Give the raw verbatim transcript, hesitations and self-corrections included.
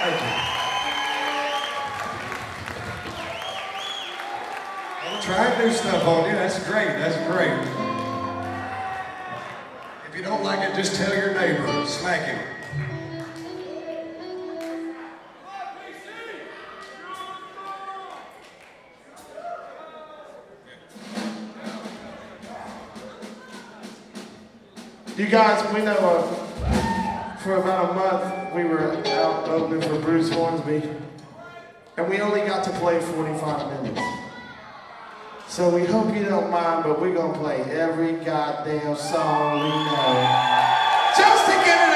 Thank you. Well, try new stuff on you. That's great. That's great. If you don't like it, just tell your neighbor. Smack him. You guys, we know uh, for about a month we were out opening for Bruce Hornsby, and we only got to play forty-five minutes. So we hope you don't mind, but we're gonna play every goddamn song we know, just to get it